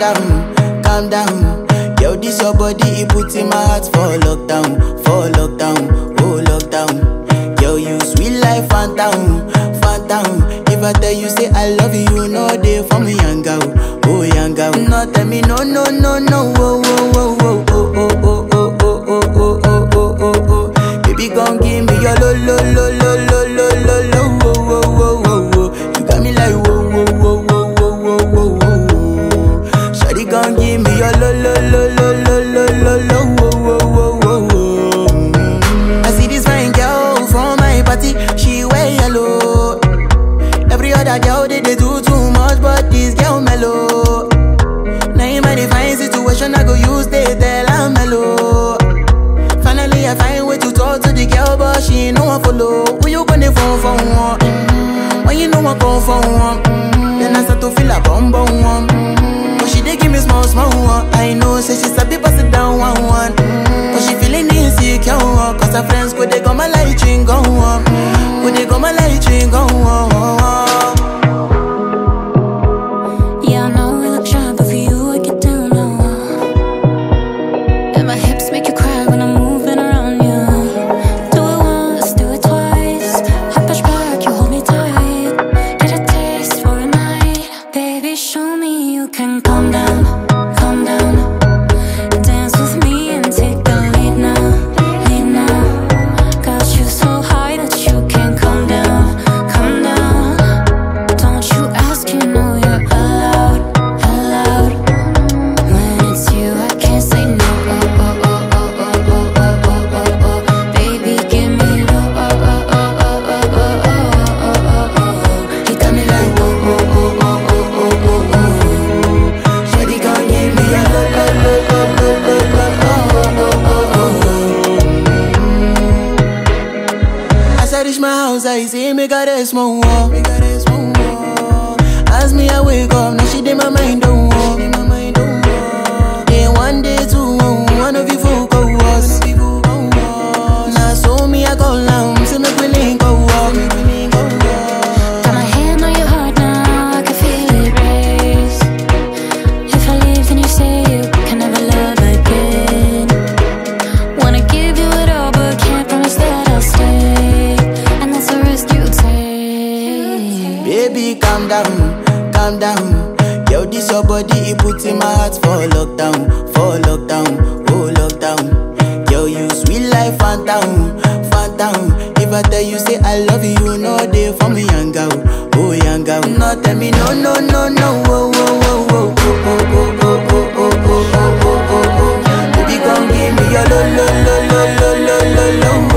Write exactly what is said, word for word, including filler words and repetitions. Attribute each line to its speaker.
Speaker 1: down, calm down. Yo, this your body, it puts in my heart for lockdown, for lockdown, oh lockdown. Yo, you sweet life, phantom, phantom. If I tell you say I love you, you know they for me, young girl, oh young girl. No, tell me no, no, no, no, oh, oh, oh, oh, oh, oh, oh, oh, oh, oh, oh, oh, oh, oh. Baby, gon' give me your lo, lo, lo, lo, lo, lo, lo, lo, oh, oh, oh, oh, oh. You got me like whoa, whoa, whoa, whoa, whoa, whoa, whoa, whoa. Shawty gon' give me your lo, lo, lo, lo, lo, lo, lo, lo, oh, oh, oh, oh, oh. I see this fine girl from my party, she wear yellow. Every other girl they, they do too much, but this girl mellow. Now in my divine situation, I go use they tell I'm mellow. Finally, I find way to talk to the girl, but she ain't no one follow. Who you gonna phone for one? Mm-hmm. When you know I come for one, mm-hmm. Then I start to feel a bum bum one. Mm-hmm. But she dey give me small small one. I know, say she sabi pass it down one one. Mm-hmm. But she feeling insecure, one. Cause her friends go they go my light ring go on. Go they go my light ring go on.
Speaker 2: Yeah, I know we look shy, but for you I get down low. And my hips make you cry when I'm moving around you. Do it once, do it twice. I push back, you hold me tight. Get a taste for a night. Baby, show me you can calm down, calm down. Dance with me and take the lead now, lead now. Got you so high that you can't calm down, calm down. Don't you ask, you know you're allowed, allowed. When it's you, I can't say no. Oh, oh, oh, oh, oh, oh, oh, oh, oh, oh. Baby, give me low. Oh, oh, oh, oh, oh, oh, oh, oh, oh, oh. You got me like whoa, whoa, whoa, whoa, whoa, whoa, whoa, whoa. Shawty gon' give me a low, low, low, low, low, low, low, oh, oh, oh, oh, oh. As I reach my house, I see me got a small wall. Me got a small wall. As me I wake up, now she did my mind don't walk. Day one, day two, one of you folk go was. Now so me I go down, see me willing go walk. Got my hand on your heart now, I can feel it race. If I leave, then you say you can never love again. Wanna give you it all, but can't promise that I'll stay. And that's a risk you take.
Speaker 1: Baby, calm down, calm down. Yo, this your body, it puts in my heart for lockdown, for lockdown, oh lockdown. Yo, you sweet life, phantom, phantom. If I tell you say I love you, you know they for me, young girl, oh young girl. No, tell me no, no, no, no, oh, oh, oh, oh, oh, oh, oh, oh, oh, oh, oh, oh, oh, oh. Baby, come give me your lo, lo, lo, lo, lo, lo, lo, lo.